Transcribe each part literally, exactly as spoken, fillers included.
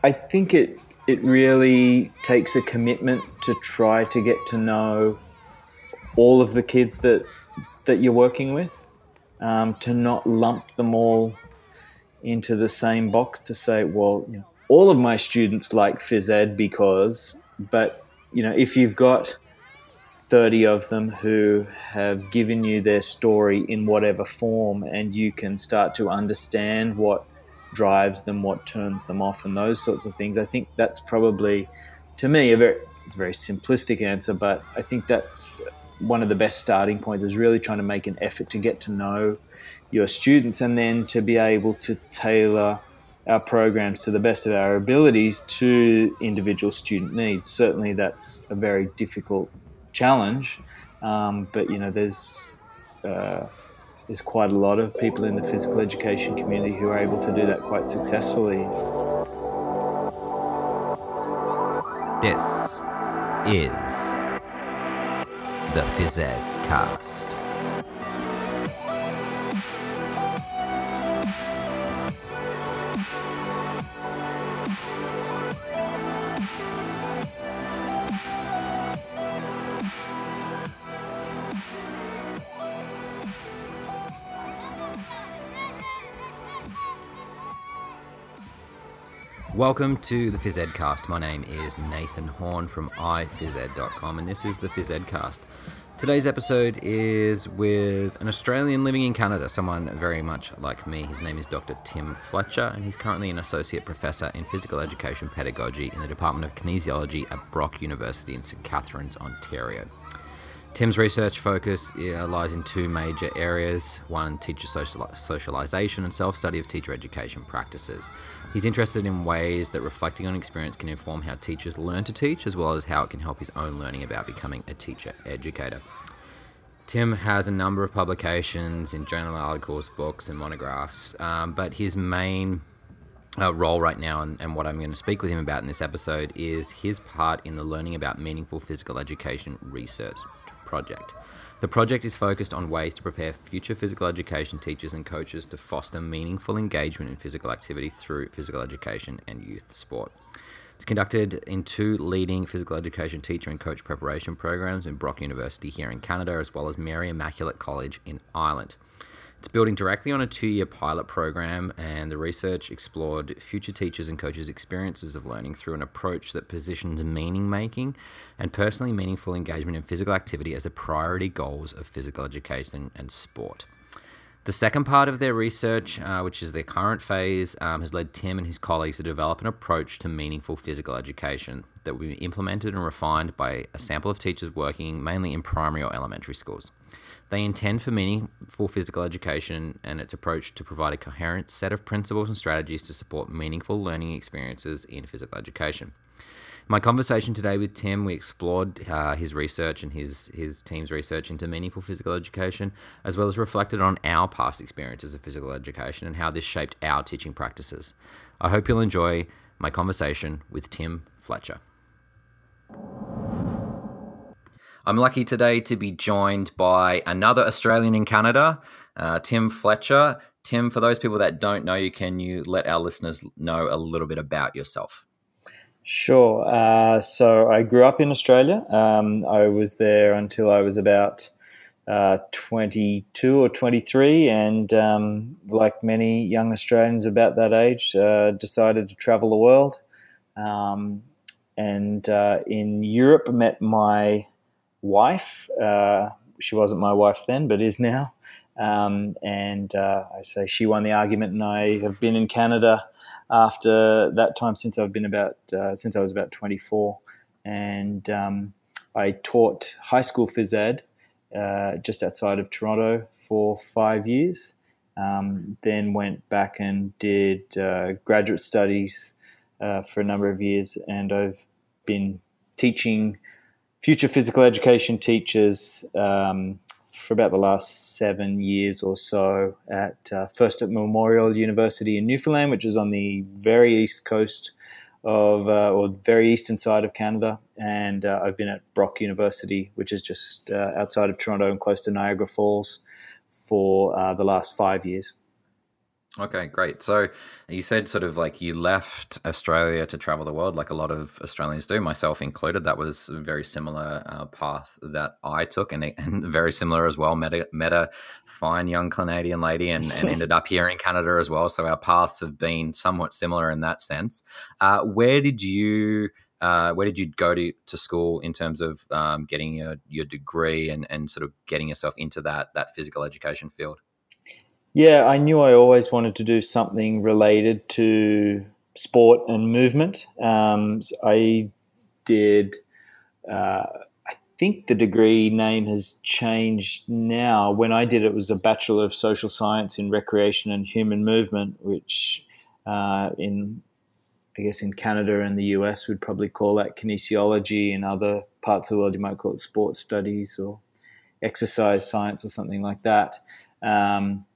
I think it it really takes a commitment to try to get to know all of the kids that that you're working with, um, to not lump them all into the same box to say, well, you know, all of my students like phys ed because, but you know, if you've got thirty of them who have given you their story in whatever form, and you can start to understand what drives them, what turns them off, and those sorts of things. I think that's probably, to me, a very it's a very simplistic answer, but I think that's one of the best starting points, is really trying to make an effort to get to know your students, and then to be able to tailor our programs to the best of our abilities to individual student needs. Certainly, that's a very difficult challenge, um, but you know, there's uh, there's quite a lot of people in the physical education community who are able to do that quite successfully. This is the Phys Ed Cast. Welcome to the Phys Ed Cast. My name is Nathan Horn from i phys ed dot com, and this is the Phys Ed Cast. Today's episode is with an Australian living in Canada, someone very much like me. His name is Doctor Tim Fletcher, and he's currently an Associate Professor in Physical Education Pedagogy in the Department of Kinesiology at Brock University in Saint Catharines, Ontario. Tim's research focus uh, lies in two major areas. One, teacher social- socialization and self-study of teacher education practices. He's interested in ways that reflecting on experience can inform how teachers learn to teach, as well as how it can help his own learning about becoming a teacher educator. Tim has a number of publications in journal articles, books, and monographs, um, but his main Uh, role right now, and, and what I'm going to speak with him about in this episode, is his part in the Learning About Meaningful Physical Education research project. The project is focused on ways to prepare future physical education teachers and coaches to foster meaningful engagement in physical activity through physical education and youth sport. It's conducted in two leading physical education teacher and coach preparation programs in Brock University here in Canada, as well as Mary Immaculate College in Ireland. It's building directly on a two-year pilot program, and the research explored future teachers and coaches' experiences of learning through an approach that positions meaning-making and personally meaningful engagement in physical activity as the priority goals of physical education and sport. The second part of their research, uh, which is their current phase, um, has led Tim and his colleagues to develop an approach to meaningful physical education that will be implemented and refined by a sample of teachers working mainly in primary or elementary schools. They intend for meaningful physical education and its approach to provide a coherent set of principles and strategies to support meaningful learning experiences in physical education. In my conversation today with Tim, we explored uh, his research and his, his team's research into meaningful physical education, as well as reflected on our past experiences of physical education and how this shaped our teaching practices. I hope you'll enjoy my conversation with Tim Fletcher. I'm lucky today to be joined by another Australian in Canada, uh, Tim Fletcher. Tim, for those people that don't know you, can you let our listeners know a little bit about yourself? Sure. Uh, so I grew up in Australia. Um, I was there until I was about uh, twenty-two or twenty-three, and um, like many young Australians about that age, uh, decided to travel the world. Um, and uh, in Europe, met my wife. Uh, she wasn't my wife then, but is now. Um, and uh, I say she won the argument, and I have been in Canada after that time since I've been about uh, since I was about twenty-four, and um, I taught high school phys ed uh, just outside of Toronto for five years. Um, then went back and did uh, graduate studies uh, for a number of years, and I've been teaching future physical education teachers um, for about the last seven years or so at uh, First at Memorial University in Newfoundland, which is on the very east coast of, uh, or very eastern side of Canada. And uh, I've been at Brock University, which is just uh, outside of Toronto and close to Niagara Falls, for uh, the last five years. Okay, great. So you said sort of like you left Australia to travel the world, like a lot of Australians do, myself included. That was a very similar uh, path that I took, and, and very similar as well. Met a, met a fine young Canadian lady, and, and ended up here in Canada as well. So our paths have been somewhat similar in that sense. Uh, where did you? Uh, where did you go to, to school in terms of um, getting your, your degree and, and sort of getting yourself into that that physical education field? Yeah, I knew I always wanted to do something related to sport and movement. Um, so I did. Uh, I think the degree name has changed now. When I did it, it was a Bachelor of Social Science in Recreation and Human Movement, which uh, in I guess in Canada and the U S would probably call that kinesiology. In other parts of the world, you might call it sports studies or exercise science or something like that. Um,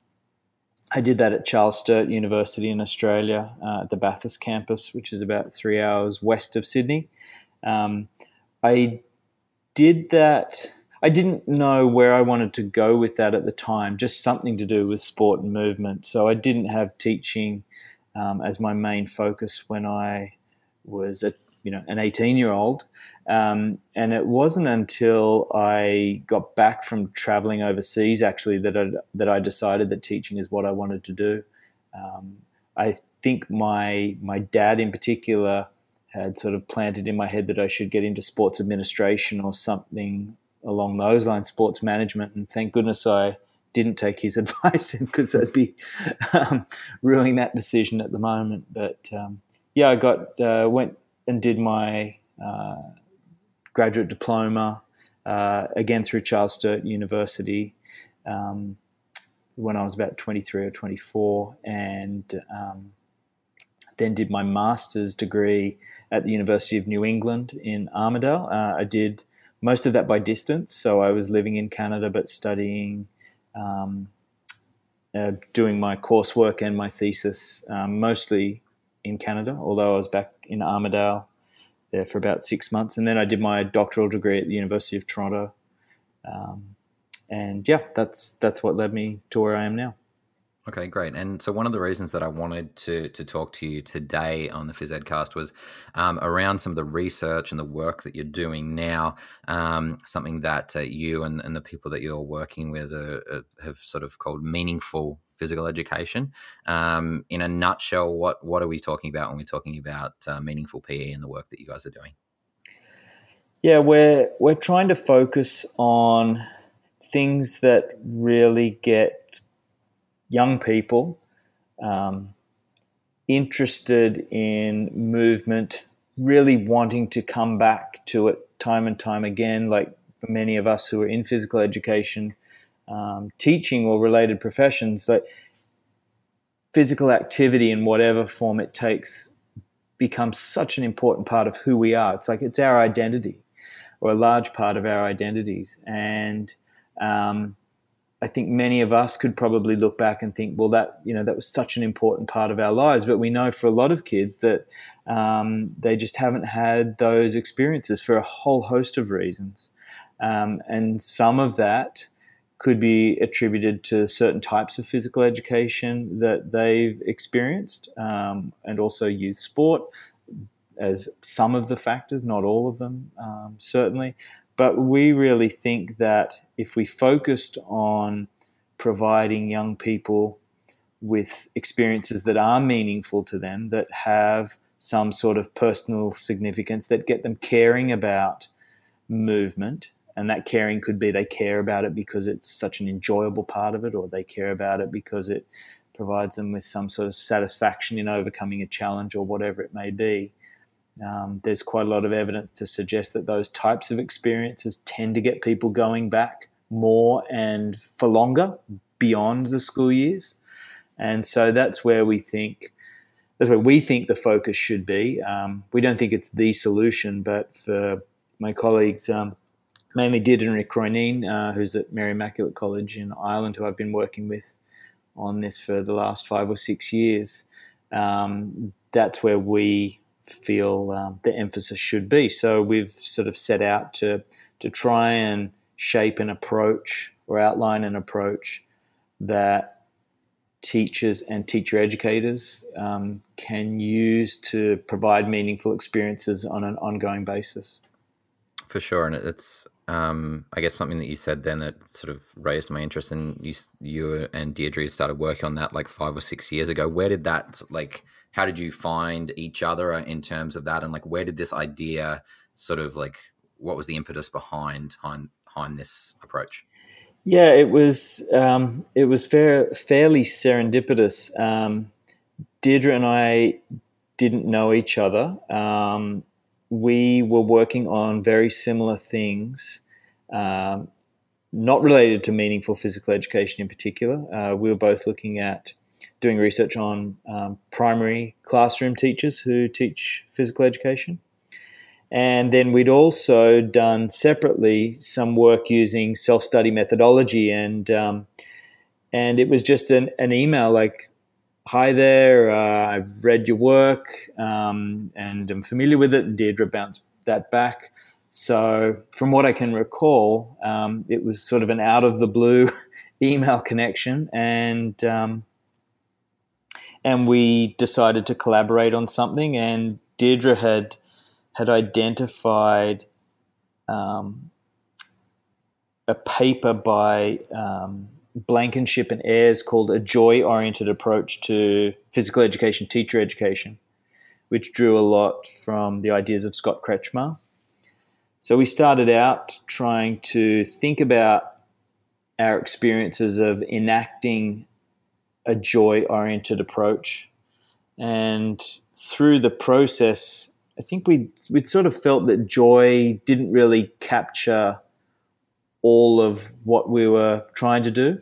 I did that at Charles Sturt University in Australia, uh, at the Bathurst campus, which is about three hours west of Sydney. Um, I did that. I didn't know where I wanted to go with that at the time, just something to do with sport and movement. So I didn't have teaching um, as my main focus when I was a you know an eighteen year old. Um, and it wasn't until I got back from traveling overseas actually that I, that I decided that teaching is what I wanted to do. Um, I think my my dad in particular had sort of planted in my head that I should get into sports administration or something along those lines, sports management. And thank goodness I didn't take his advice, because I'd be um, ruining that decision at the moment. But um, yeah, I got uh, went and did my uh, graduate diploma uh, again through Charles Sturt University um, when I was about twenty-three or twenty-four, and um, then did my master's degree at the University of New England in Armidale. Uh, I did most of that by distance, so I was living in Canada but studying, um, uh, doing my coursework and my thesis um, mostly in Canada, although I was back in Armidale there for about six months. And then I did my doctoral degree at the University of Toronto. Um, and yeah, that's that's what led me to where I am now. Okay, great. And so one of the reasons that I wanted to to talk to you today on the PhysEdcast was um, around some of the research and the work that you're doing now, um, something that uh, you and, and the people that you're working with are, are, have sort of called meaningful physical education. Um, in a nutshell, what what are we talking about when we're talking about uh, meaningful P E and the work that you guys are doing? Yeah, we're we're trying to focus on things that really get young people um, interested in movement, really wanting to come back to it time and time again. Like for many of us who are in physical education, um, teaching or related professions, like physical activity in whatever form it takes becomes such an important part of who we are. It's like it's our identity, or a large part of our identities. And um, I think many of us could probably look back and think, well, that you know that was such an important part of our lives. But we know for a lot of kids that um, they just haven't had those experiences for a whole host of reasons, um, and some of that could be attributed to certain types of physical education that they've experienced, um, and also youth sport as some of the factors, not all of them, um, certainly. But we really think that if we focused on providing young people with experiences that are meaningful to them, that have some sort of personal significance, that get them caring about movement, and that caring could be they care about it because it's such an enjoyable part of it, or they care about it because it provides them with some sort of satisfaction in overcoming a challenge or whatever it may be. Um, there's quite a lot of evidence to suggest that those types of experiences tend to get people going back more and for longer beyond the school years. And so that's where we think that's where we think the focus should be. Um, we don't think it's the solution, but for my colleagues, um, mainly Deirdre and Rick Croyneen, uh, who's at Mary Immaculate College in Ireland, who I've been working with on this for the last five or six years, um, that's where we feel um, the emphasis should be. So we've sort of set out to to try and shape an approach or outline an approach that teachers and teacher educators um, can use to provide meaningful experiences on an ongoing basis. For sure, and it's um, I guess something that you said then that sort of raised my interest. And you, you and Deirdre started working on that like five or six years ago. Where did that like? How did you find each other in terms of that? And like, where did this idea sort of like? What was the impetus behind behind, behind this approach? Yeah, it was um, it was fair, fairly serendipitous. Um, Deirdre and I didn't know each other. Um, we were working on very similar things, um, not related to meaningful physical education in particular. Uh, we were both looking at doing research on um, primary classroom teachers who teach physical education. And then we'd also done separately some work using self-study methodology, and um, and it was just an, an email like, "Hi there, uh, I've read your work um, and I'm familiar with it." And Deirdre bounced that back. So from what I can recall, um, it was sort of an out of the blue email connection, and um, and we decided to collaborate on something. And Deirdre had had identified um, a paper by um, Blankenship and Ayres called A Joy-Oriented Approach to Physical Education, Teacher Education, which drew a lot from the ideas of Scott Kretschmar. So we started out trying to think about our experiences of enacting a joy-oriented approach. And through the process, I think we we'd sort of felt that joy didn't really capture all of what we were trying to do.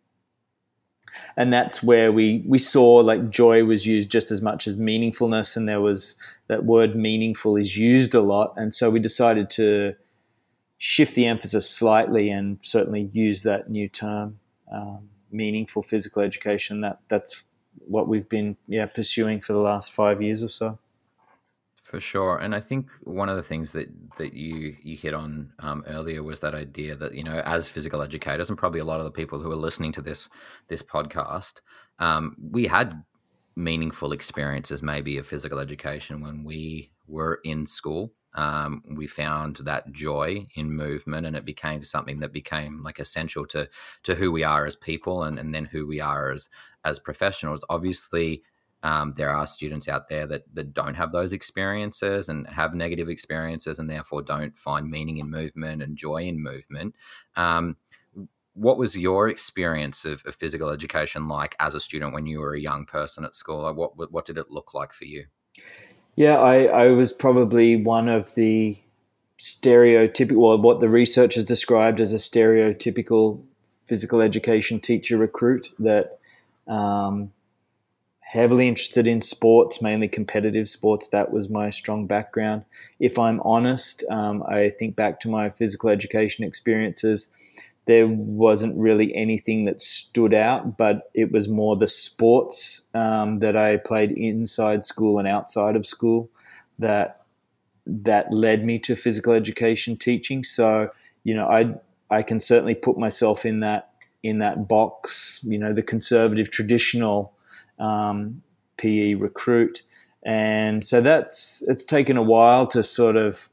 And that's where we, we saw like joy was used just as much as meaningfulness, and there was that word meaningful is used a lot. And so we decided to shift the emphasis slightly and certainly use that new term, um, meaningful physical education. That that's what we've been yeah pursuing for the last five years or so. For sure. And I think one of the things that, that you, you hit on um, earlier was that idea that, you know, as physical educators, and probably a lot of the people who are listening to this this podcast, um, we had meaningful experiences maybe of physical education when we were in school. Um, we found that joy in movement, and it became something that became like essential to to who we are as people, and, and then who we are as as professionals. Obviously, Um, there are students out there that, that don't have those experiences and have negative experiences, and therefore don't find meaning in movement and joy in movement. Um, what was your experience of, of physical education like as a student when you were a young person at school? Like what what did it look like for you? Yeah, I, I was probably one of the stereotypical, well, what the research has described as a stereotypical physical education teacher recruit that um, heavily interested in sports, mainly competitive sports. That was my strong background. If I'm honest, um, I think back to my physical education experiences, there wasn't really anything that stood out, but it was more the sports um, that I played inside school and outside of school that that led me to physical education teaching. So, you know, I I can certainly put myself in that in that box. You know, the conservative, traditional um, P E recruit, and so that's it's taken a while to sort of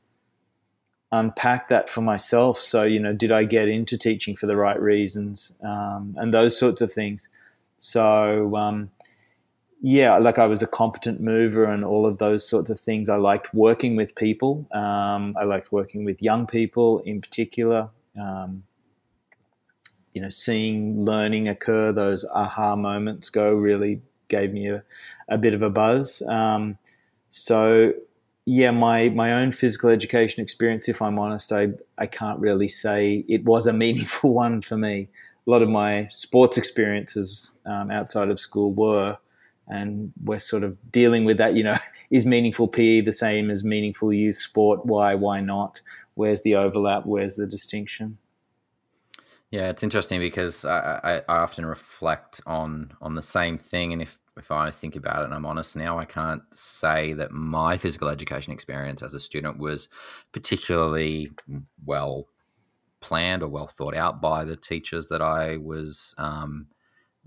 unpack that for myself. So, you know, did I get into teaching for the right reasons, um, and those sorts of things. So, um, yeah, like I was a competent mover and all of those sorts of things. I liked working with people. Um, I liked working with young people in particular. Um, you know, seeing learning occur, those aha moments go really gave me a, a bit of a buzz. Um, so, yeah, my my own physical education experience, if I'm honest, I I can't really say it was a meaningful one for me. A lot of my sports experiences um, outside of school were, and we're sort of dealing with that. You know, is meaningful P E the same as meaningful youth sport? Why? Why not? Where's the overlap? Where's the distinction? Yeah, it's interesting because I, I, I often reflect on on the same thing, and if if I think about it and I'm honest now, I can't say that my physical education experience as a student was particularly well planned or well thought out by the teachers that I was um,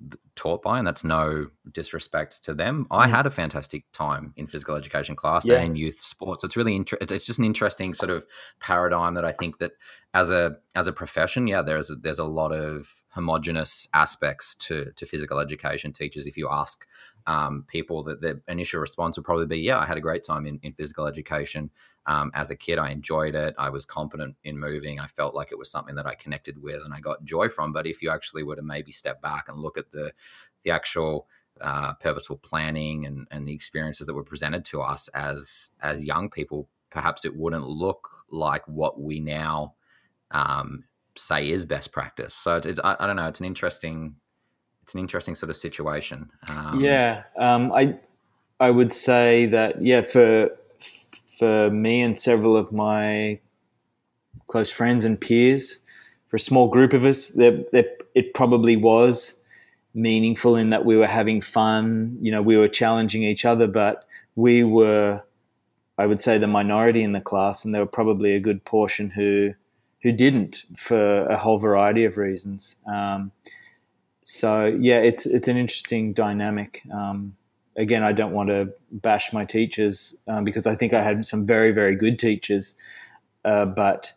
taught by, and that's no disrespect to them. I had a fantastic time in physical education class Yeah. and in youth sports. It's really inter- it's just an interesting sort of paradigm that I think that as a as a profession, yeah, there's a, there's a lot of homogenous aspects to to physical education teachers. If you ask um, people, that their initial response would probably be, yeah, I had a great time in, in physical education. Um, as a kid, I enjoyed it. I was competent in moving. I felt like it was something that I connected with and I got joy from. But if you actually were to maybe step back and look at the the actual uh, purposeful planning and, and the experiences that were presented to us as as young people, perhaps it wouldn't look like what we now um, say is best practice. So it's, it's I, I don't know. It's an interesting it's an interesting sort of situation. Um, Yeah, um, I I would say that yeah for for me and several of my close friends and peers, for a small group of us, that it probably was meaningful in that we were having fun. You know, we were challenging each other, but we were, I would say, the minority in the class, and there were probably a good portion who who didn't for a whole variety of reasons. Um, so yeah, it's it's an interesting dynamic. Um, again, I don't want to bash my teachers um, because I think I had some very very good teachers, uh, but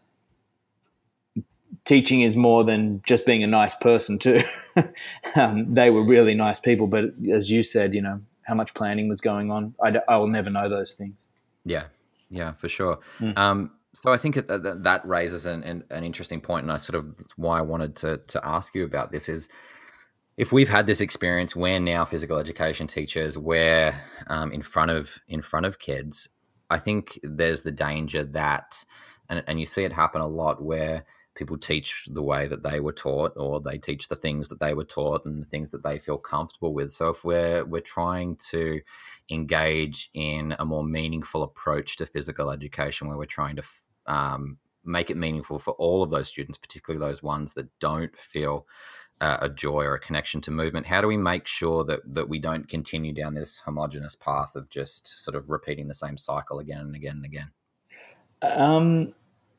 teaching is more than just being a nice person too. um, they were really nice people, but as you said, you know, how much planning was going on, I, I will never know those things. Yeah, yeah, for sure. Mm. Um, so I think that, that raises an, an, an interesting point, and I sort of why I wanted to to ask you about this is, if we've had this experience, we're now physical education teachers, we're um, in front of in front of kids. I think there's the danger that, and, and you see it happen a lot, where people teach the way that they were taught, or they teach the things that they were taught and the things that they feel comfortable with. So if we're we're trying to engage in a more meaningful approach to physical education, where we're trying to um, make it meaningful for all of those students, particularly those ones that don't feel uh, a joy or a connection to movement, how do we make sure that that we don't continue down this homogenous path of just sort of repeating the same cycle again and again and again? Um,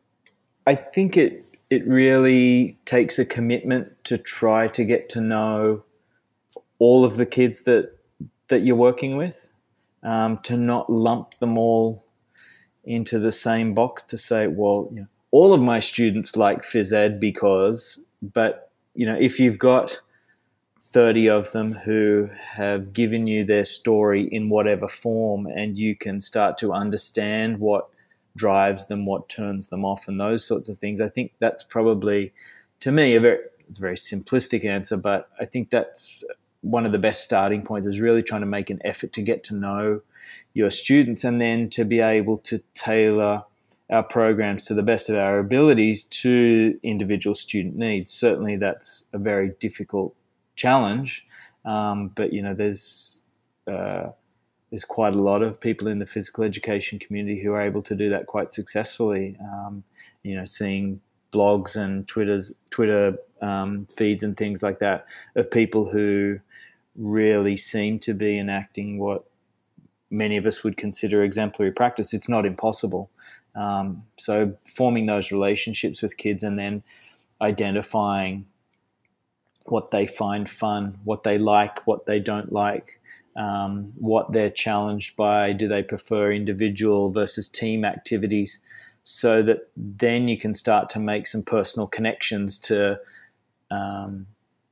I think it it really takes a commitment to try to get to know all of the kids that that you're working with, um, to not lump them all into the same box, to say, well, you know, all of my students like phys ed because, but you know, if you've got thirty of them who have given you their story in whatever form, and you can start to understand what drives them, what turns them off, and those sorts of things, I think that's probably, to me, a very, it's a very simplistic answer, but I think that's one of the best starting points, is really trying to make an effort to get to know your students, and then to be able to tailor our programs to the best of our abilities to individual student needs. Certainly that's a very difficult challenge, um, but you know, there's uh, there's quite a lot of people in the physical education community who are able to do that quite successfully. Um, you know, seeing blogs and Twitter's Twitter um, feeds and things like that of people who really seem to be enacting what many of us would consider exemplary practice. It's not impossible. Um, so forming those relationships with kids, and then identifying what they find fun, what they like, what they don't like, um, what they're challenged by. Do they prefer individual versus team activities? So that then you can start to make some personal connections to um,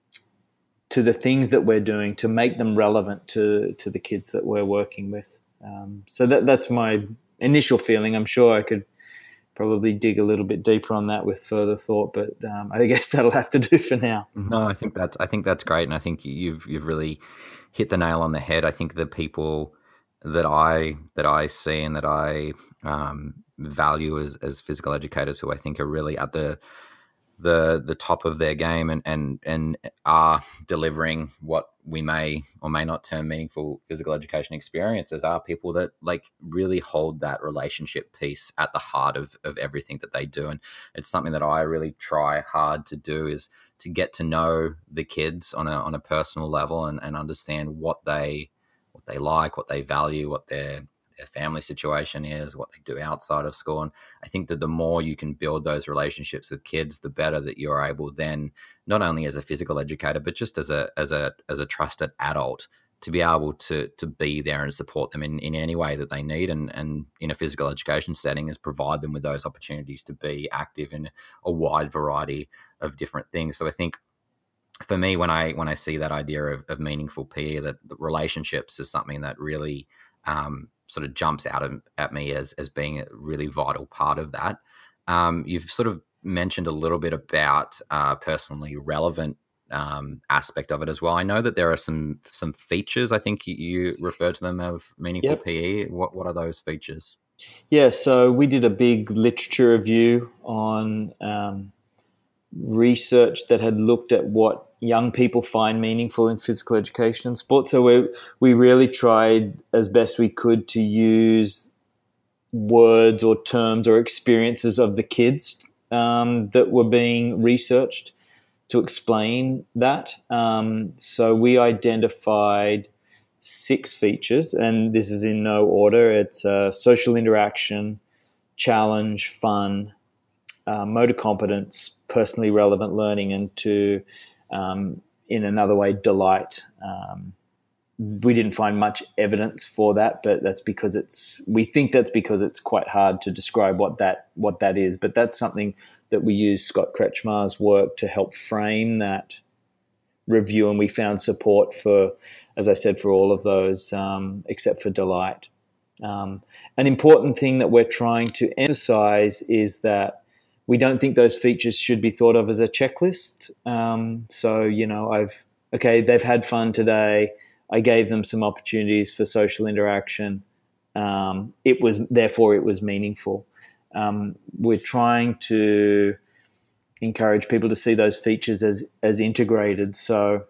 to the things that we're doing, to make them relevant to to the kids that we're working with. Um, so that that's my initial feeling. I'm sure I could probably dig a little bit deeper on that with further thought, but um, I guess that'll have to do for now. No, I think that's I think that's great, and I think you've you've really hit the nail on the head. I think the people that I that I see and that I um, value as as physical educators, who I think are really at the the the top of their game, and and and are delivering what we may or may not term meaningful physical education experiences, are people that like really hold that relationship piece at the heart of of everything that they do. And it's something that I really try hard to do, is to get to know the kids on a on a personal level, and, and understand what they what they like, what they value, what their their family situation is, what they do outside of school. And I think that the more you can build those relationships with kids, the better that you're able then, not only as a physical educator, but just as a as a as a trusted adult, to be able to to be there and support them in, in any way that they need, and, and in a physical education setting is provide them with those opportunities to be active in a wide variety of different things. So I think for me, when I when I see that idea of, of meaningful P E, that, that relationships is something that really um, sort of jumps out of, at me as as being a really vital part of that. Um, you've sort of mentioned a little bit about uh, personally relevant um, aspect of it as well. I know that there are some some features. I think you, you refer to them of meaningful Yep. P E. What what are those features? Yeah, so we did a big literature review on um, research that had looked at what young people find meaningful in physical education and sport. So we we really tried as best we could to use words or terms or experiences of the kids um, that were being researched to explain that. Um, so we identified six features, and this is in no order. It's uh, social interaction, challenge, fun, uh, motor competence, personally relevant learning, and to, um, in another way, delight. Um, we didn't find much evidence for that, but that's because it's. We think that's because it's quite hard to describe what that what that is. But that's something that we use Scott Kretschmar's work to help frame that review, and we found support for, as I said, for all of those um, except for delight. Um, an important thing that we're trying to emphasize is that we don't think those features should be thought of as a checklist. Um, so, you know, I've, okay, they've had fun today. I gave them some opportunities for social interaction. Um, it was, therefore, it was meaningful. Um, we're trying to encourage people to see those features as, as integrated. So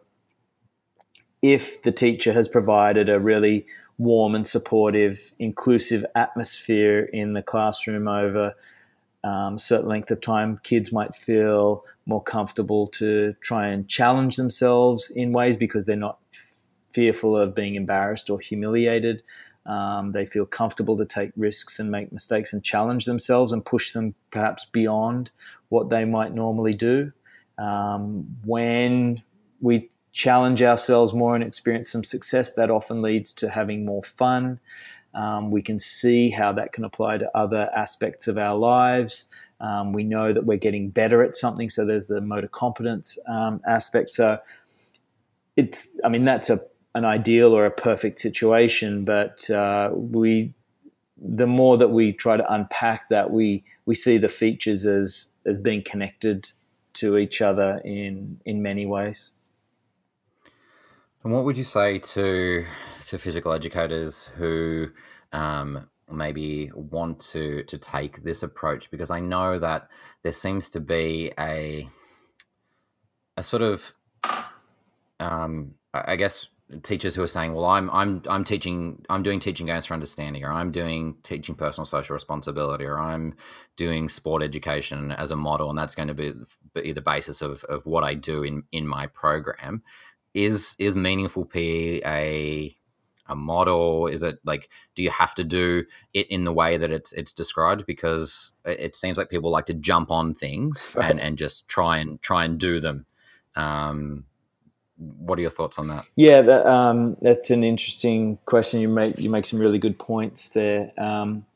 if the teacher has provided a really warm and supportive, inclusive atmosphere in the classroom over um, a certain length of time, kids might feel more comfortable to try and challenge themselves in ways because they're not fearful of being embarrassed or humiliated. Um, they feel comfortable to take risks and make mistakes and challenge themselves and push them perhaps beyond what they might normally do. Um, when we challenge ourselves more and experience some success, that often leads to having more fun. Um, we can see how that can apply to other aspects of our lives. Um, we know that we're getting better at something, so there's the motor competence um, aspect. So it's, I mean, that's a an ideal or a perfect situation, but uh, we, the more that we try to unpack that, we we see the features as as being connected to each other in in many ways. And what would you say to to physical educators who um, maybe want to to take this approach? Because I know that there seems to be a a sort of um, I guess teachers who are saying, "Well, I'm I'm I'm teaching, I'm doing teaching games for understanding, or I'm doing teaching personal social responsibility, or I'm doing sport education as a model, and that's going to be, be the basis of, of what I do in in my program." Is is meaningful P E a a model? Is it like, do you have to do it in the way that it's it's described? Because it seems like people like to jump on things Right. and and just try and try and do them. Um, what are your thoughts on that? Yeah, that, um, that's an interesting question. You make you make some really good points there. Um,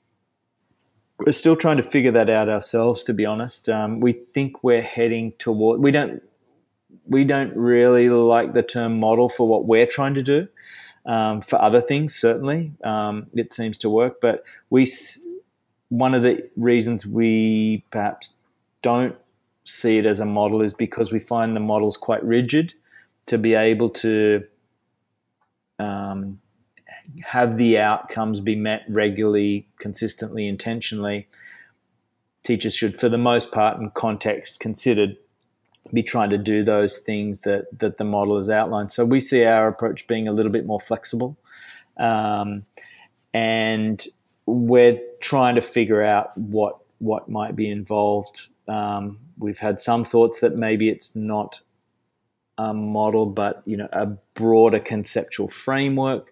we're still trying to figure that out ourselves, to be honest. Um, we think we're heading toward. We don't. We don't really like the term model for what we're trying to do. Um, for other things, certainly, um, it seems to work. But we, one of the reasons we perhaps don't see it as a model is because we find the models quite rigid. To be able to um, have the outcomes be met regularly, consistently, intentionally, teachers should, for the most part, in context considered, be trying to do those things that that the model has outlined. So we see our approach being a little bit more flexible, um, and we're trying to figure out what what might be involved. Um, we've had some thoughts that maybe it's not a model, but you know, a broader conceptual framework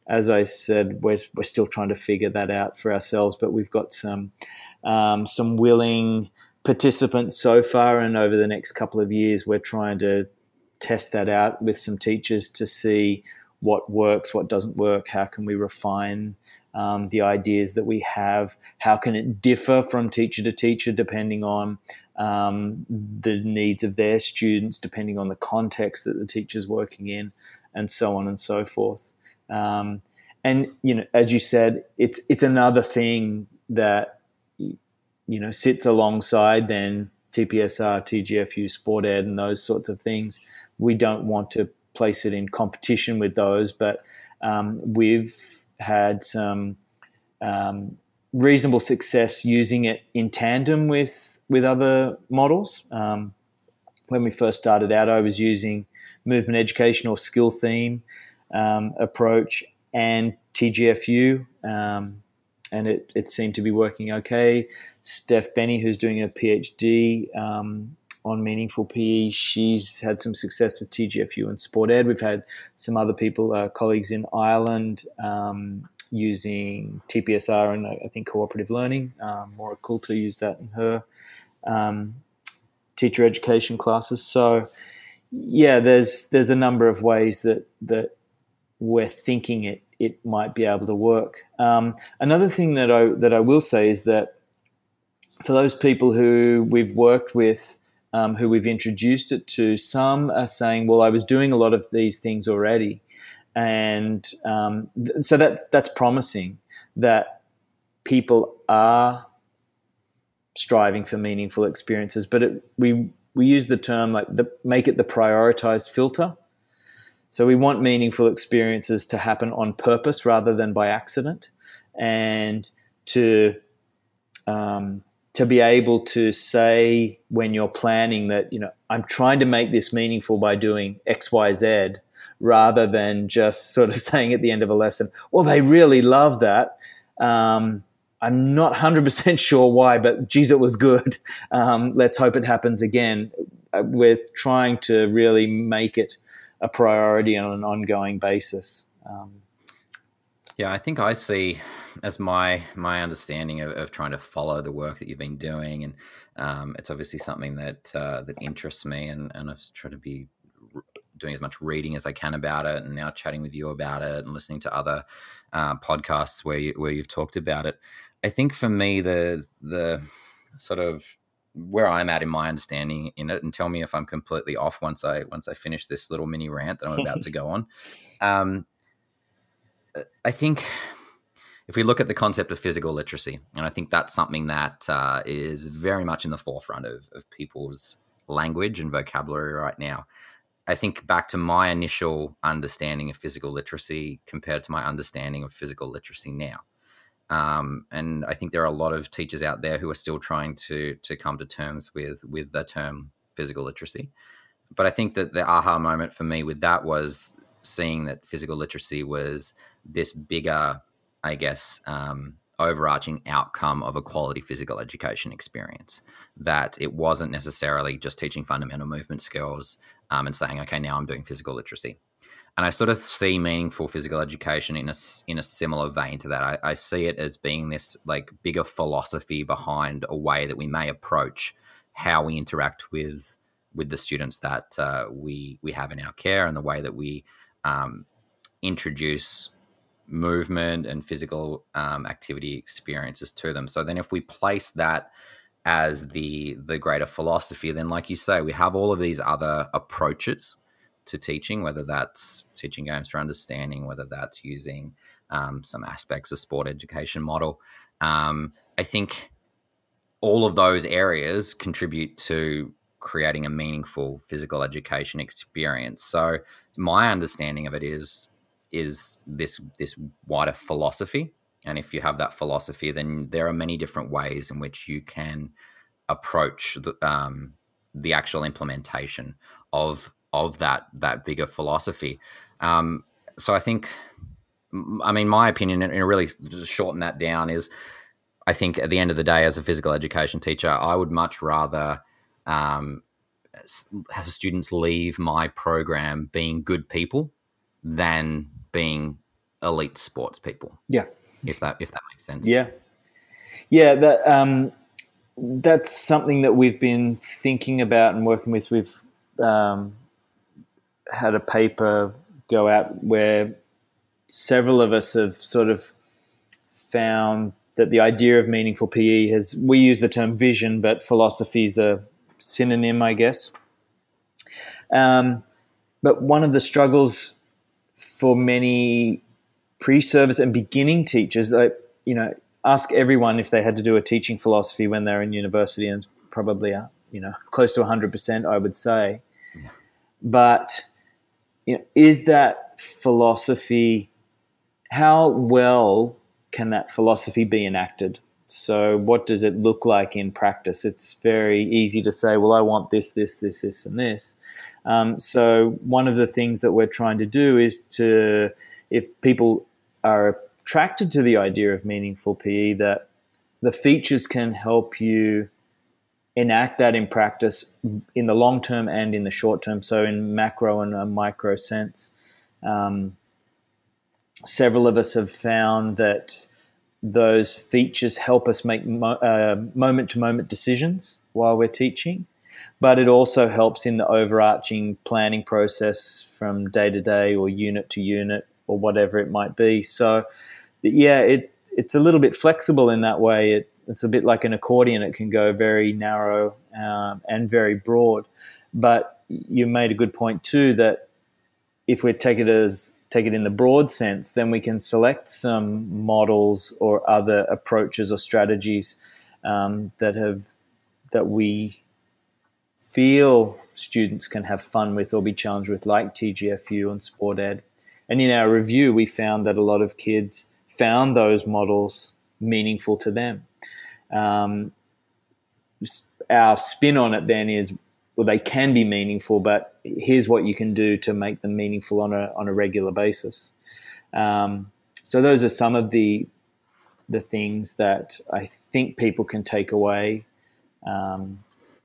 as I said, we're we're still trying to figure that out for ourselves. But we've got some um, some willing participants so far, and over the next couple of years, we're trying to test that out with some teachers to see what works, what doesn't work, how can we refine um, the ideas that we have, how can it differ from teacher to teacher depending on um, the needs of their students, depending on the context that the teacher's working in, and so on and so forth. Um, and, you know, as you said, it's it's another thing that, you know, sits alongside then T P S R, T G F U, Sport Ed, and those sorts of things. We don't want to place it in competition with those, but um, we've had some um, reasonable success using it in tandem with with other models. Um, when we first started out, I was using movement education or skill theme um, approach and T G F U, um, and it, it seemed to be working okay. Steph Benny, who's doing a PhD um, on meaningful P E, she's had some success with T G F U and Sport Ed. We've had some other people, uh, colleagues in Ireland, um, using T P S R and I think cooperative learning. Um, Maura Coulter used that in her um, teacher education classes. So, yeah, there's there's a number of ways that that we're thinking it it might be able to work. Um, another thing that I that I will say is that for those people who we've worked with, um, who we've introduced it to, some are saying, "Well, I was doing a lot of these things already," and um, th- so that that's promising that people are striving for meaningful experiences. But it, we we use the term like the, make it the prioritized filter. So we want meaningful experiences to happen on purpose rather than by accident, and to um, to be able to say when you're planning that, you know, I'm trying to make this meaningful by doing X, Y, Z, rather than just sort of saying at the end of a lesson, well, they really love that. Um, I'm not one hundred percent sure why, but geez, it was good. Um, let's hope it happens again. We're trying to really make it a priority on an ongoing basis. Um, yeah, I think I see as my my understanding of, of trying to follow the work that you've been doing, and um, it's obviously something that uh, that interests me, and, and I've tried to be doing as much reading as I can about it, and now chatting with you about it, and listening to other uh, podcasts where you, where you've talked about it. I think for me, the the sort of where I'm at in my understanding in it, and tell me if I'm completely off once I once I finish this little mini rant that I'm about to go on. Um, I think if we look at the concept of physical literacy, and I think that's something that uh, is very much in the forefront of, of people's language and vocabulary right now. I think back to my initial understanding of physical literacy compared to my understanding of physical literacy now. Um, and I think there are a lot of teachers out there who are still trying to to come to terms with with the term physical literacy. But I think that the aha moment for me with that was seeing that physical literacy was this bigger, I guess, um, overarching outcome of a quality physical education experience, that it wasn't necessarily just teaching fundamental movement skills um, and saying, okay, now I'm doing physical literacy. And I sort of see meaningful physical education in a, in a similar vein to that. I, I see it as being this like bigger philosophy behind a way that we may approach how we interact with with the students that uh, we we have in our care, and the way that we um, introduce movement and physical um, activity experiences to them. So then if we place that as the the greater philosophy, then like you say, we have all of these other approaches to teaching, whether that's teaching games for understanding, whether that's using um, some aspects of sport education model. Um, I think all of those areas contribute to creating a meaningful physical education experience. So my understanding of it is is this this wider philosophy. And if you have that philosophy, then there are many different ways in which you can approach the, um, the actual implementation of of that that bigger philosophy. Um, so I think, I mean, my opinion, and really just shorten that down, is I think at the end of the day, as a physical education teacher, I would much rather um, have students leave my program being good people than being elite sports people. Yeah. If that if that makes sense. Yeah. Yeah, that um, that's something that we've been thinking about and working with. We've um, had a paper go out where several of us have sort of found that the idea of meaningful P E has, we use the term vision, but philosophy is a synonym, I guess. Um, but one of the struggles for many pre-service and beginning teachers, like, you know, ask everyone if they had to do a teaching philosophy when they're in university, and it's probably, uh, you know, close to one hundred percent, I would say. Yeah. But, you know, is that philosophy, how well can that philosophy be enacted? So what does it look like in practice? It's very easy to say, well, I want this, this, this, this, and this. Um, so one of the things that we're trying to do is to, if people are attracted to the idea of meaningful P E, that the features can help you enact that in practice in the long term and in the short term, so in macro and a micro sense. Um, several of us have found that those features help us make mo- uh, moment-to-moment decisions while we're teaching, but it also helps in the overarching planning process from day to day or unit to unit or whatever it might be. So, yeah, it it's a little bit flexible in that way. It, it's a bit like an accordion. It can go very narrow um, and very broad. But you made a good point too, that if we take it as take it in the broad sense, then we can select some models or other approaches or strategies um, that have that we feel students can have fun with or be challenged with, like T G F U and Sport Ed. And in our review, we found that a lot of kids found those models meaningful to them. Um, our spin on it then is, well, they can be meaningful, but here's what you can do to make them meaningful on a on a regular basis. Um, so those are some of the the things that I think people can take away um,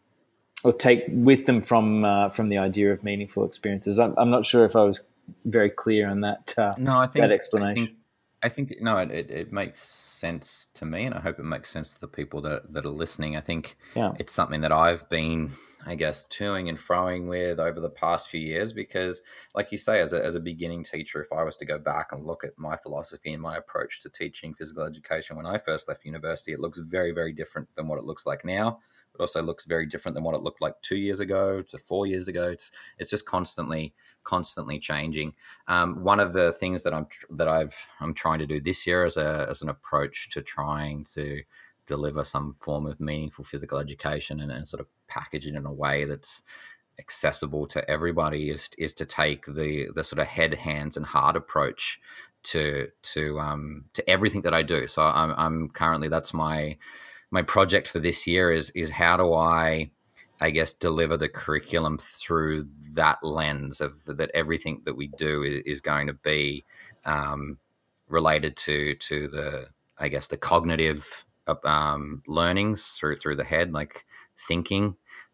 or take with them from uh, from the idea of meaningful experiences. I'm, I'm not sure if I was very clear on that. Uh, No, I think that explanation. I think I think no, it, it, it makes sense to me, and I hope it makes sense to the people that that are listening. I think yeah. it's something that I've been, I guess, toing and froing with over the past few years, because, like you say, as a, as a beginning teacher, if I was to go back and look at my philosophy and my approach to teaching physical education when I first left university, it looks very, very different than what it looks like now. It also looks very different than what it looked like two years ago to four years ago. It's it's just constantly, constantly changing. Um, one of the things that I'm that I've I'm trying to do this year as a as an approach to trying to deliver some form of meaningful physical education and, and sort of package it in a way that's accessible to everybody is is to take the the sort of head, hands, and heart approach to to um to everything that I do. So I'm I'm currently that's my my project for this year is is how do I I guess deliver the curriculum through that lens of that everything that we do is, is going to be um, related to to the I guess the cognitive um, learnings through through the head, like thinking,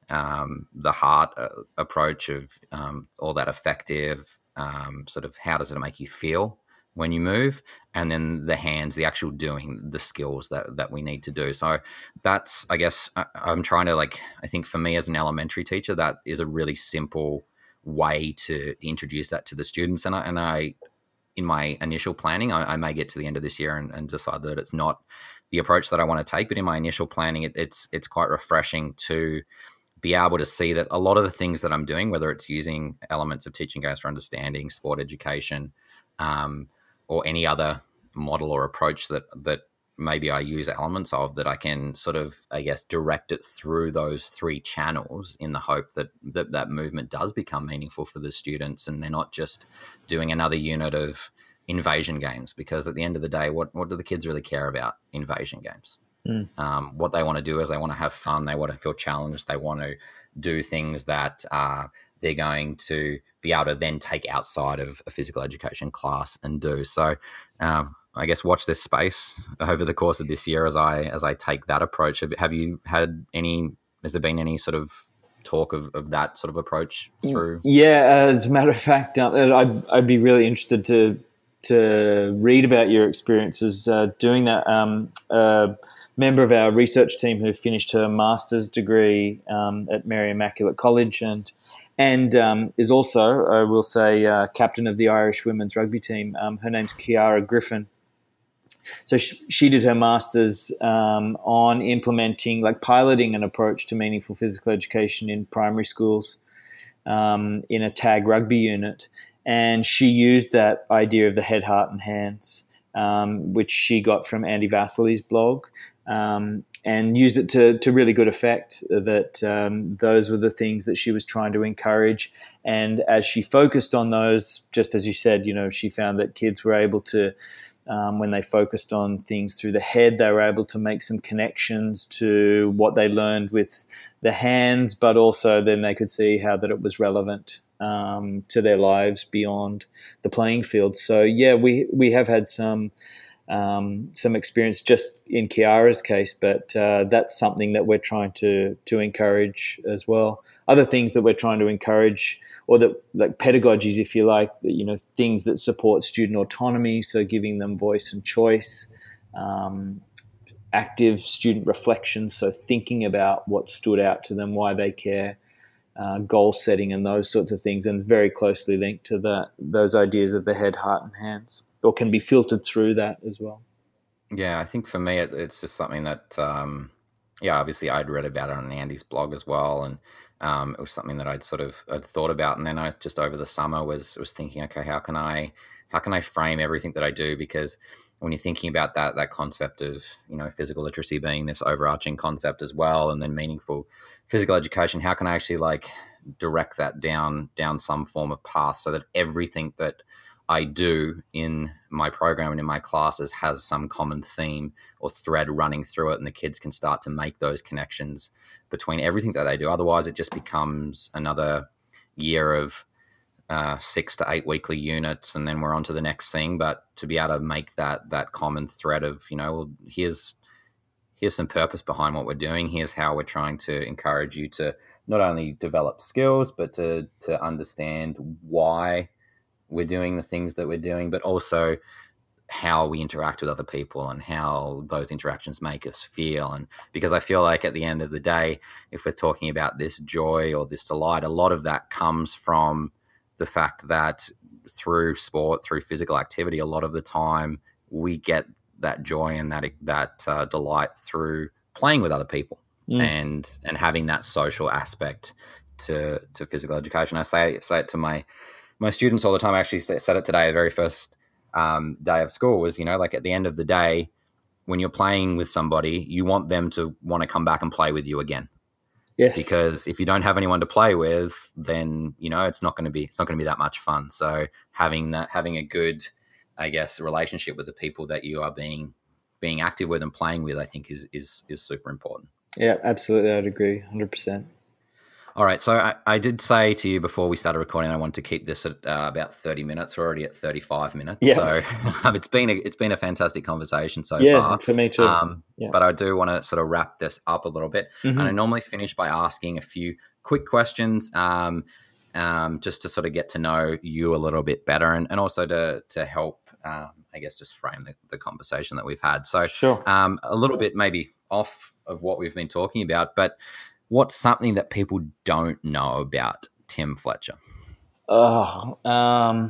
um, the heart uh, approach of um, all that effective um, sort of how does it make you feel when you move, and then the hands, the actual doing, the skills that, that we need to do. So that's, I guess, I, I'm trying to like, I think for me as an elementary teacher, that is a really simple way to introduce that to the students. And I, and I in my initial planning, I, I may get to the end of this year and, and decide that it's not the approach that I want to take. But in my initial planning, it, it's it's quite refreshing to be able to see that a lot of the things that I'm doing, whether it's using elements of teaching games for understanding, sport education, um, or any other model or approach that that maybe I use elements of, that I can sort of, I guess, direct it through those three channels in the hope that that, that movement does become meaningful for the students, and they're not just doing another unit of invasion games, because at the end of the day, what, what do the kids really care about invasion games? Mm. Um, what they want to do is they want to have fun. They want to feel challenged. They want to do things that uh, they're going to be able to then take outside of a physical education class and do. So um, I guess watch this space over the course of this year as I as I take that approach. Have, have you had any, has there been any sort of talk of, of that sort of approach through? Yeah, as a matter of fact, um, I'd, I'd be really interested to to read about your experiences uh, doing that. Um, a member of our research team who finished her master's degree um, at Mary Immaculate College and and um, is also, I will say, uh, captain of the Irish women's rugby team. Um, her name's Kiara Griffin. So she, she did her master's um, on implementing, like piloting an approach to meaningful physical education in primary schools um, in a tag rugby unit. And she used that idea of the head, heart, and hands, um, which she got from Andy Vasili's blog, um, and used it to, to really good effect. That um, those were the things that she was trying to encourage. And as she focused on those, just as you said, you know, she found that kids were able to, um, when they focused on things through the head, they were able to make some connections to what they learned with the hands, but also then they could see how that it was relevant um, to their lives beyond the playing field. So yeah, we we have had some um, some experience just in Kiara's case, but uh, that's something that we're trying to to encourage as well. Other things that we're trying to encourage, or that like pedagogies, if you like, you know, things that support student autonomy, so giving them voice and choice, um, active student reflection, so thinking about what stood out to them, why they care, uh, goal setting, and those sorts of things, and very closely linked to the those ideas of the head, heart, and hands, or can be filtered through that as well. Yeah, I think for me, it, it's just something that, um, yeah, obviously I'd read about it on Andy's blog as well, and um, it was something that I'd sort of I'd thought about, and then I just over the summer was was thinking, okay, how can I how can I frame everything that I do? Because when you're thinking about that that concept of, you know, physical literacy being this overarching concept as well, and then meaningful physical education, how can I actually like direct that down down some form of path so that everything that I do in my program and in my classes has some common theme or thread running through it, and the kids can start to make those connections between everything that they do. Otherwise, it just becomes another year of uh, six to eight weekly units, and then we're on to the next thing. But to be able to make that that common thread of, you know, well, here's here's some purpose behind what we're doing. Here's how we're trying to encourage you to not only develop skills, but to to understand why we're doing the things that we're doing, but also how we interact with other people and how those interactions make us feel. And because I feel like at the end of the day, if we're talking about this joy or this delight, a lot of that comes from the fact that through sport, through physical activity, a lot of the time we get that joy and that that uh, delight through playing with other people mm. and and having that social aspect to to physical education. I say say it to my my students all the time. I actually said it today, the very first um, day of school was, you know, like at the end of the day, when you're playing with somebody, you want them to want to come back and play with you again. Yes. Because if you don't have anyone to play with, then, you know, it's not going to be, it's not going to be that much fun. So having that, having a good, I guess, relationship with the people that you are being, being active with and playing with, I think is, is, is super important. Yeah, absolutely. I'd agree one hundred percent. All right, so I, I did say to you before we started recording, I wanted to keep this at uh, about thirty minutes. We're already at thirty-five minutes, yeah. so um, it's been a, it's been a fantastic conversation so yeah, far. Yeah, for me too. Um, yeah. But I do want to sort of wrap this up a little bit, mm-hmm. and I normally finish by asking a few quick questions, um, um, just to sort of get to know you a little bit better, and, and also to to help, um, I guess, just frame the, the conversation that we've had. So, sure. um, a little bit maybe off of what we've been talking about, but what's something that people don't know about Tim Fletcher? Oh, um,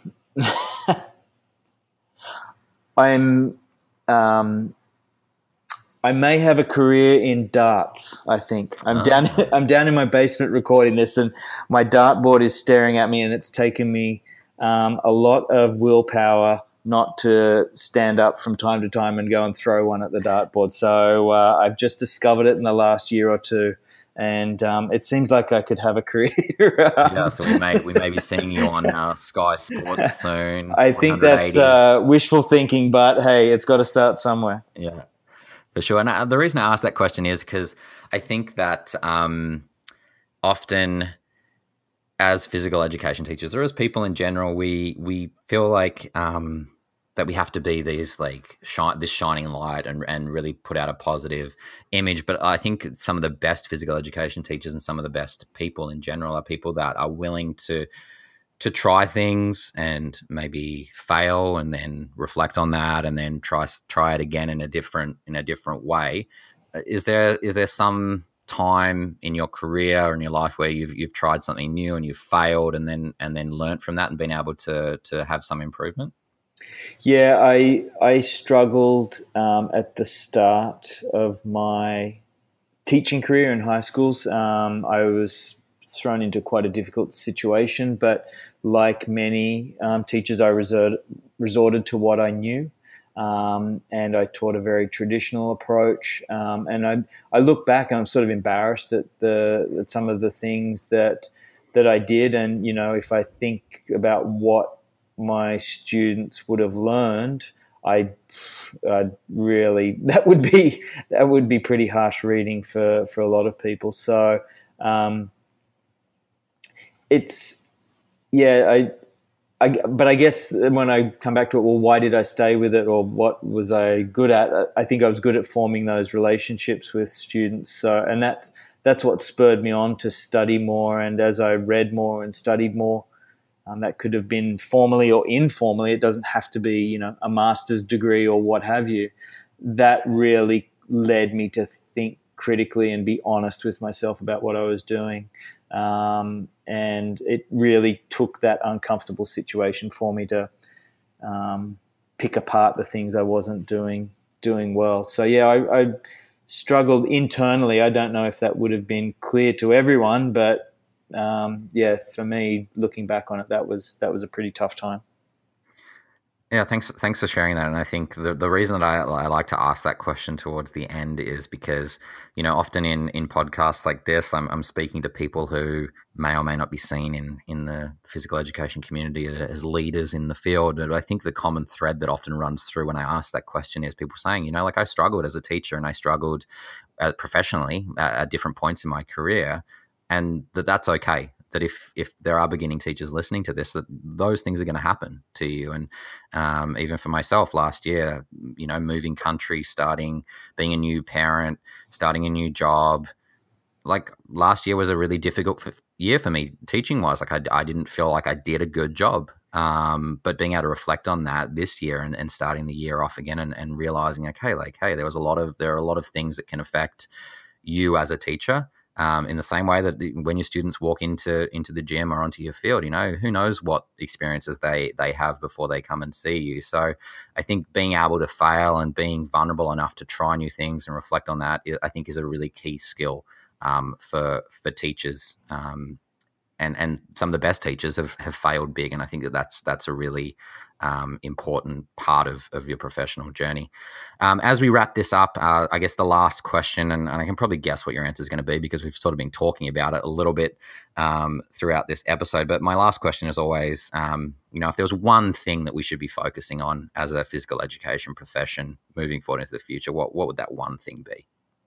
I'm, um, I may have a career in darts. I think I'm oh. down. I'm down in my basement recording this, and my dartboard is staring at me, and it's taken me um, a lot of willpower not to stand up from time to time and go and throw one at the dartboard. So uh, I've just discovered it in the last year or two, and um, it seems like I could have a career. yeah, so we may we may be seeing you on uh, Sky Sports soon. I think that's uh, wishful thinking, but hey, it's got to start somewhere. Yeah, for sure. And uh, the reason I asked that question is because I think that um, often, as physical education teachers, or as people in general, we we feel like um, that we have to be these like shine, this shining light and and really put out a positive image. But I think some of the best physical education teachers and some of the best people in general are people that are willing to to try things and maybe fail and then reflect on that and then try try it again in a different in a different way. Is there is there some time in your career or in your life where you've you've tried something new and you've failed and then and then learnt from that and been able to to have some improvement? Yeah, I I struggled um, at the start of my teaching career in high schools. Um, I was thrown into quite a difficult situation, but like many um, teachers, I resort, resorted to what I knew. Um, and I taught a very traditional approach. Um, and I, I look back and I'm sort of embarrassed at the at some of the things that that I did. And you know, if I think about what my students would have learned, I uh, really that would be that would be pretty harsh reading for for a lot of people. So um, it's yeah, I, I but I guess when I come back to it, well, why did I stay with it, or what was I good at? I think I was good at forming those relationships with students. So and that's that's what spurred me on to study more. And as I read more and studied more, Um, that could have been formally or informally. It doesn't have to be, you know, a master's degree or what have you. That really led me to think critically and be honest with myself about what I was doing. Um, and it really took that uncomfortable situation for me to um, pick apart the things I wasn't doing doing well. So yeah, I, I struggled internally. I don't know if that would have been clear to everyone, but Um, yeah, for me, looking back on it, that was that was a pretty tough time. Yeah, thanks. Thanks for sharing that. And I think the the reason that I, I like to ask that question towards the end is because, you know, often in, in podcasts like this, I'm I'm speaking to people who may or may not be seen in in the physical education community as leaders in the field. And I think the common thread that often runs through when I ask that question is people saying, you know, like I struggled as a teacher and I struggled uh, professionally at, at different points in my career, and that that's okay. That if if there are beginning teachers listening to this, that those things are going to happen to you. And um, even for myself, last year, you know, moving country, starting, being a new parent, starting a new job, like last year was a really difficult f- year for me teaching wise. Like I, I didn't feel like I did a good job. Um, but being able to reflect on that this year and, and starting the year off again and, and realizing, okay, like, hey, there was a lot of, there are a lot of things that can affect you as a teacher. Um, in the same way that the, when your students walk into into the gym or onto your field, you know, who knows what experiences they they have before they come and see you. So I think being able to fail and being vulnerable enough to try new things and reflect on that, I think is a really key skill um, for for teachers. Um, and and some of the best teachers have, have failed big. And I think that that's, that's a really um, important part of, of your professional journey. Um, as we wrap this up, uh, I guess the last question, and, and I can probably guess what your answer is going to be because we've sort of been talking about it a little bit um, throughout this episode. But my last question is always, um, you know, if there was one thing that we should be focusing on as a physical education profession moving forward into the future, what, what would that one thing be?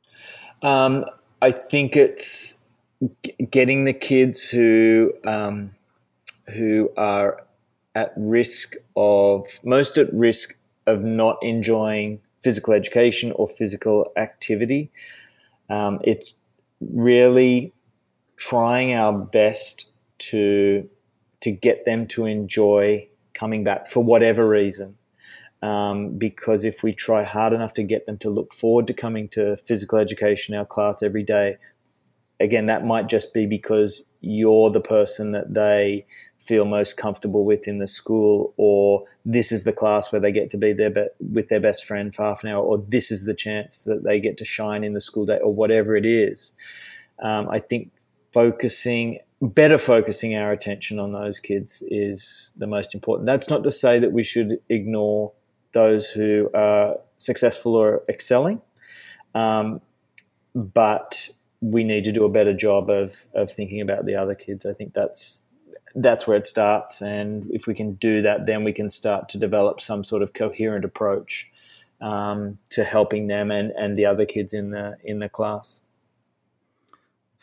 Um, I think it's getting the kids who um, who are at risk of most at risk of not enjoying physical education or physical activity. Um, it's really trying our best to to get them to enjoy coming back for whatever reason. Um, because if we try hard enough to get them to look forward to coming to physical education, our class every day, again, that might just be because you're the person that they feel most comfortable with in the school, or this is the class where they get to be there with their best friend for half an hour, or this is the chance that they get to shine in the school day, or whatever it is. Um, I think focusing, better focusing our attention on those kids is the most important. That's not to say that we should ignore those who are successful or excelling, um, but we need to do a better job of of thinking about the other kids. I think that's that's where it starts, and if we can do that, then we can start to develop some sort of coherent approach um, to helping them and, and the other kids in the in the class.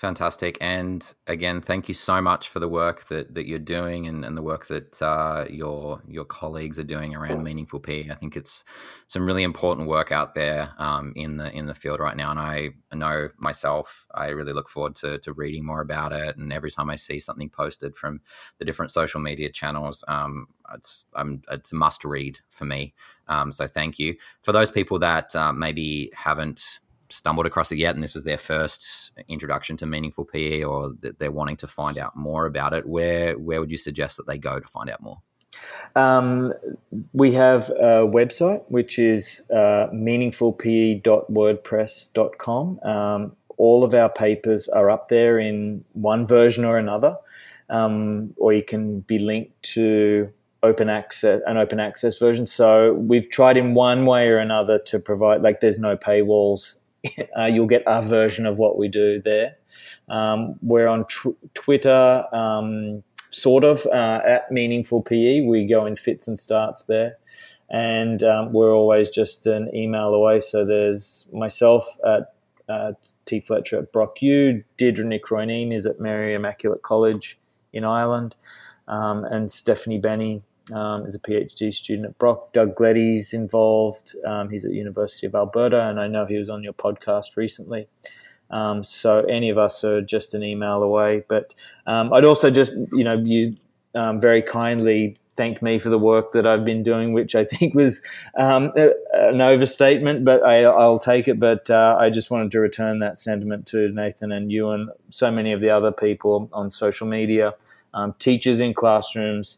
Fantastic. And again, thank you so much for the work that, that you're doing and, and the work that uh, your your colleagues are doing around Meaningful P E. I think it's some really important work out there um, in the in the field right now. And I know myself, I really look forward to, to reading more about it. And every time I see something posted from the different social media channels, um, it's, um, it's a must read for me. Um, so thank you. For those people that uh, maybe haven't stumbled across it yet and this is their first introduction to Meaningful P E, or that they're wanting to find out more about it, where where would you suggest that they go to find out more? Um, we have a website, which is uh, meaningful p e dot wordpress dot com. Um, all of our papers are up there in one version or another, um, or you can be linked to open access, an open access version. So we've tried in one way or another to provide, like there's no paywalls. Uh, you'll get our version of what we do there. Um, we're on tr- Twitter, um, sort of, uh, at Meaningful P E. We go in fits and starts there. And um, we're always just an email away. So there's myself at uh, T. Fletcher at Brock U, Deirdre Nicroineen is at Mary Immaculate College in Ireland, um, and Stephanie Benny Um, is a PhD student at Brock. Doug Gleddy's involved. Um, he's at University of Alberta, and I know he was on your podcast recently. Um, so any of us are just an email away. But um, I'd also just, you know, you um, very kindly thanked me for the work that I've been doing, which I think was um, a, an overstatement, but I, I'll take it. But uh, I just wanted to return that sentiment to Nathan and you and so many of the other people on social media, um, teachers in classrooms,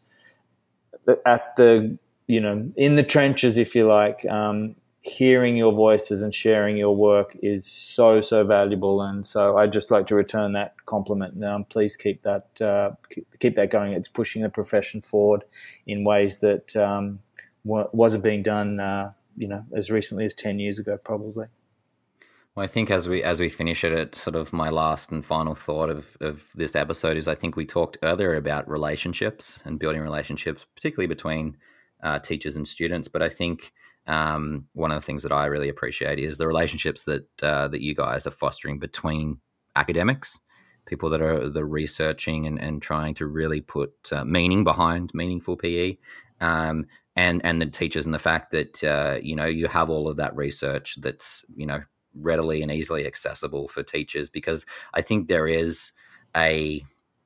at the, you know, in the trenches, if you like. Um, hearing your voices and sharing your work is so, so valuable. And so I'd just like to return that compliment. Um, please keep that uh, keep that going. It's pushing the profession forward in ways that um, wasn't being done, uh, you know, as recently as ten years ago, probably. Well, I think as we as we finish it, it's sort of my last and final thought of, of this episode is I think we talked earlier about relationships and building relationships, particularly between uh, teachers and students. But I think um, one of the things that I really appreciate is the relationships that uh, that you guys are fostering between academics, people that are the researching and, and trying to really put uh, meaning behind Meaningful P E, um, and and the teachers, and the fact that uh, you know you have all of that research that's you know. readily and easily accessible for teachers, because I think there is a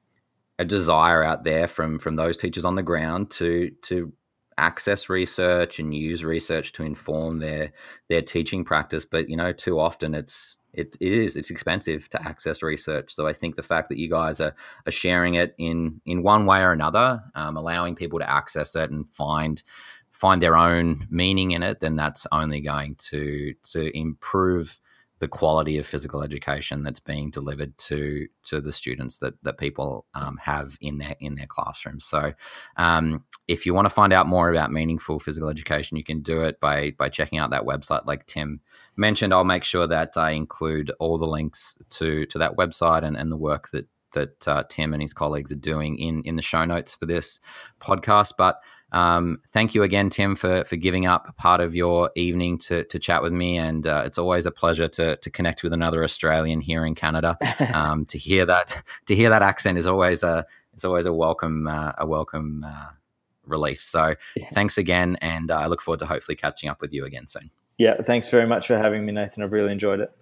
a desire out there from from those teachers on the ground to to access research and use research to inform their their teaching practice. But you know, too often it's it, it is it's expensive to access research. So I think the fact that you guys are are sharing it in in one way or another, um, allowing people to access it and find find their own meaning in it, then that's only going to to improve the quality of physical education that's being delivered to to the students that that people um, have in their in their classrooms. So, um, if you want to find out more about meaningful physical education, you can do it by by checking out that website, like Tim mentioned. I'll make sure that I include all the links to to that website and, and the work that that uh, Tim and his colleagues are doing in in the show notes for this podcast. But Um, thank you again, Tim, for for giving up part of your evening to to chat with me, and uh, it's always a pleasure to to connect with another Australian here in Canada. Um, to hear that to hear that accent is always a it's always a welcome uh, a welcome uh, relief. So Yeah. Thanks again, and uh, I look forward to hopefully catching up with you again soon. Yeah, thanks very much for having me, Nathan. I've really enjoyed it.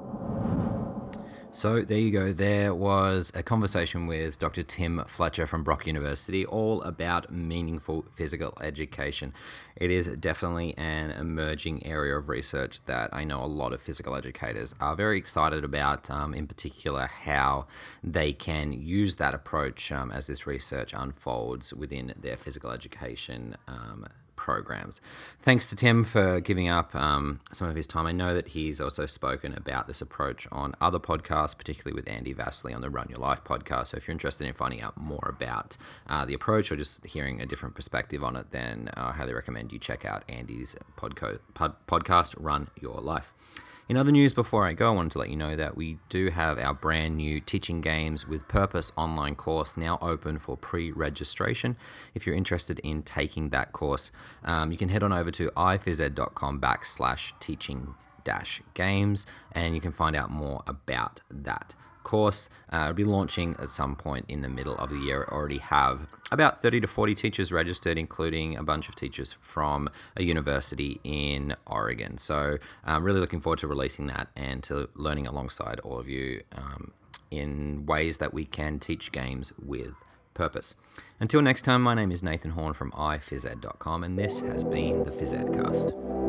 So there you go. There was a conversation with Doctor Tim Fletcher from Brock University, all about meaningful physical education. It is definitely an emerging area of research that I know a lot of physical educators are very excited about, um, in particular how they can use that approach um, as this research unfolds within their physical education um, programs. Thanks to Tim for giving up um, some of his time. I know that he's also spoken about this approach on other podcasts, particularly with Andy Vasily on the Run Your Life podcast. So if you're interested in finding out more about uh, the approach or just hearing a different perspective on it, then I highly recommend you check out Andy's podco- pod- podcast, Run Your Life. In other news, before I go, I wanted to let you know that we do have our brand new Teaching Games with Purpose online course now open for pre-registration. If you're interested in taking that course, um, you can head on over to iphysed.com backslash teaching dash games, and you can find out more about that course. Uh, it'll be launching at some point in the middle of the year. I already have about thirty to forty teachers registered, including a bunch of teachers from a university in Oregon. So I'm really looking forward to releasing that and to learning alongside all of you um, in ways that we can teach games with purpose. Until next time, my name is Nathan Horn from i phys ed dot com, and this has been the PhysEdcast.